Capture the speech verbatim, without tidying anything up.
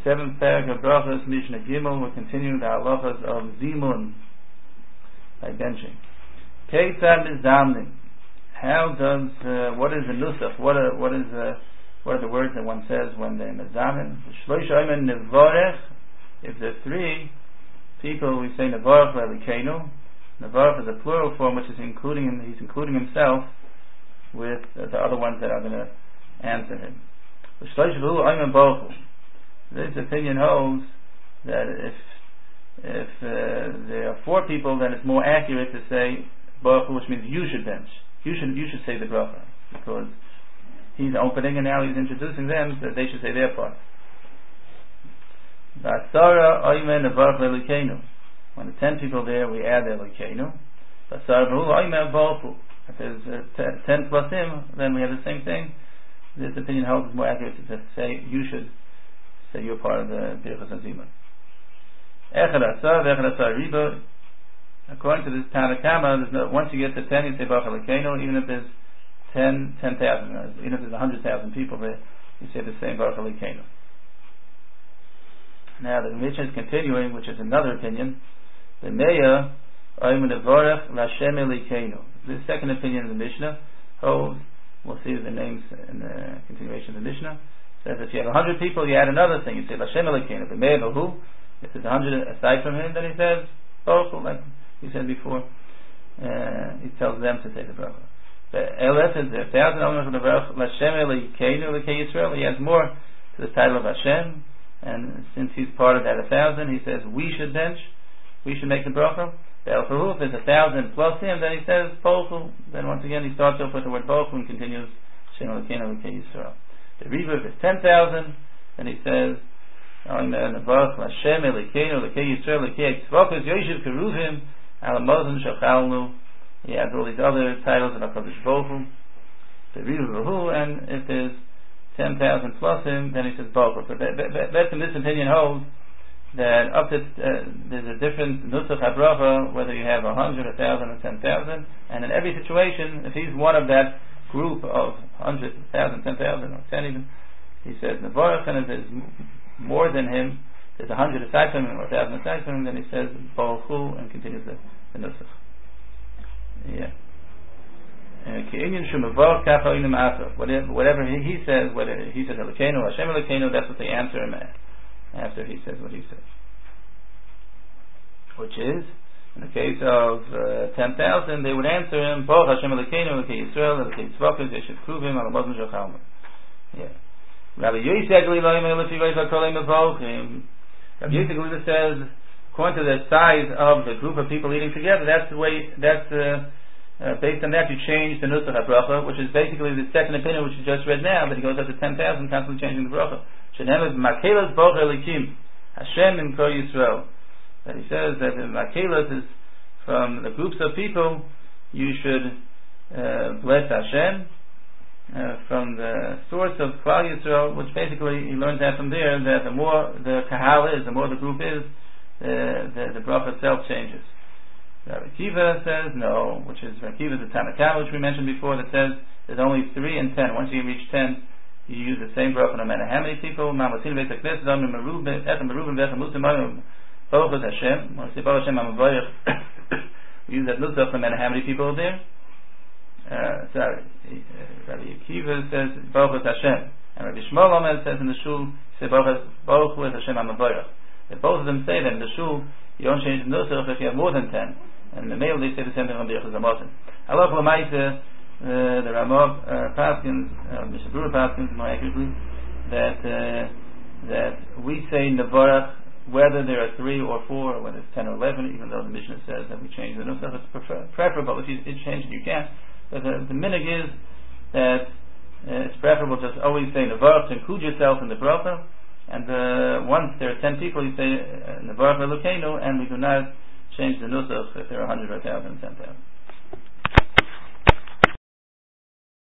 seventh parak of Brachos, Mishnah Gimel. We're continuing the halachas of Zimun, by benching. Keitzad Mizamnin. How does, uh, what is the nusach? What are, what is, uh, what are the words that one says when they're Mizamin? Shlosh Oymen Nevorech. If there are three people, we say Nevorech Lelikenu. Nevorech is a plural form, which is including, he's including himself with uh, the other ones that are going to answer him. This opinion holds that if if uh, there are four people, then it's more accurate to say Baruch Hu, which means you should bench. You should you should say the bracha, because he's opening and now he's introducing them, so they should say their part. When the ten people there, we add Elokeinu. If there's uh, t- ten plus him, then we have the same thing. This opinion holds it's more accurate to say you should say you're part of the Birchas Zimun. According to this Tanakama, there's no, once you get to ten, you say Baruch Elokeinu. Even if there's ten, ten thousand, even if there's a hundred thousand people there, you say the same Baruch Elokeinu. Now the Mishnah is continuing, which is another opinion. The Meya Oymen Nevorech Lashem Elokeinu. This second opinion of the Mishnah holds. We'll see the names in the continuation of the Mishnah. Says if you have a hundred people, you add another thing. You say Lashem Elokeinu. The Meya Bahu. If there's a hundred aside from him, then he says Baruch Hu, like he said before. Uh, he tells them to say the bracha. The Elef is a thousand elements of the bracha. Lashem Elokeinu Elokei Yisrael. He adds more to the title of Hashem, and since he's part of that a thousand, he says we should bench, we should make the bracha. The El Fahu, if there's a thousand plus him, then he says Baruch Hu. Then once again he starts off with the word Baruch Hu and continues Shem Elokeinu Elokei Yisrael. The Riva, if it's ten thousand, then he says Baruch Hashem Elokeinu Elokei Yisrael Elokei Tzvokos Yoshev Keruvim Al Mozim Shachalnu. He adds all these other titles of HaKadosh Baruch Hu. The Riva Bahu, and if there's ten thousand plus him, then he says Baruch Hu. But that, that, that's in this opinion holds that up to uh, there's a different nusach habracha whether you have a hundred, a thousand, or ten thousand, and in every situation, if he's one of that group of hundred, thousand, ten thousand, or ten even, he says nevorach, and if there's more than him, there's a hundred aside from him or a thousand aside from him, then he says Baruch Hu and continues the, the nusach. Yeah. Whatever, whatever he, he says, whether he says Elokeinu or Hashem Elokeinu, that's what they answer him at, after he says what he says. Which is, in the case of uh, ten thousand, they would answer him, Baruch Hashem Elokeinu, Elokei Yisrael, Elokei Tzvokos, Yoshev Keruvim, Al Mozim Shachalnu. Yeah. Rabbi Yosef Glila Rabbi Yosef Glila says, according to the size of the group of people eating together, that's the way, that's uh, Uh, based on that, you change the nusach habracha, which is basically the second opinion which you just read now, but he goes up to ten thousand, constantly changing the bracha. Shenem is makelas boch elikim, Hashem im kol Yisrael. That he says that the makelas is from the groups of people, you should uh, bless Hashem uh, from the source of Klal Yisrael, which basically he learns that from there, that the more the kahal is, the more the group is, uh, the, the bracha itself changes. Rabbi Akiva says no, which is Rabbi Akiva is the Tanakh, which we mentioned before, that says there's only three and ten. Once you reach ten, you use the same bracha no matter how many people. We use that nusach no matter how many people are there. Uh, sorry, Rabbi Akiva says Baruch Hashem, and Rabbi Shmuel Omer says in the shul, say Baruch Hashem Amavorach. If both of them say that in the shul, you don't change the nusach if you have more than ten. And the male, they say the same thing on Birchas Hamazon. Allah L'maisa, the Ramov uh, Paskins, uh, Mister Brewer Paskins, more accurately, that uh, that we say Nevorach, whether there are three or four, or whether it's ten or eleven, even though the Mishnah says that we change the nusach, it's prefer- preferable. If you it change it, you can. But the, the minhag is that uh, it's preferable just always say Nevorach to include yourself in the bracha. And uh, once there are ten people, you say Nevorach Elokeinu, and we do not change the nusach if there are a hundred or a thousand, ten thousand.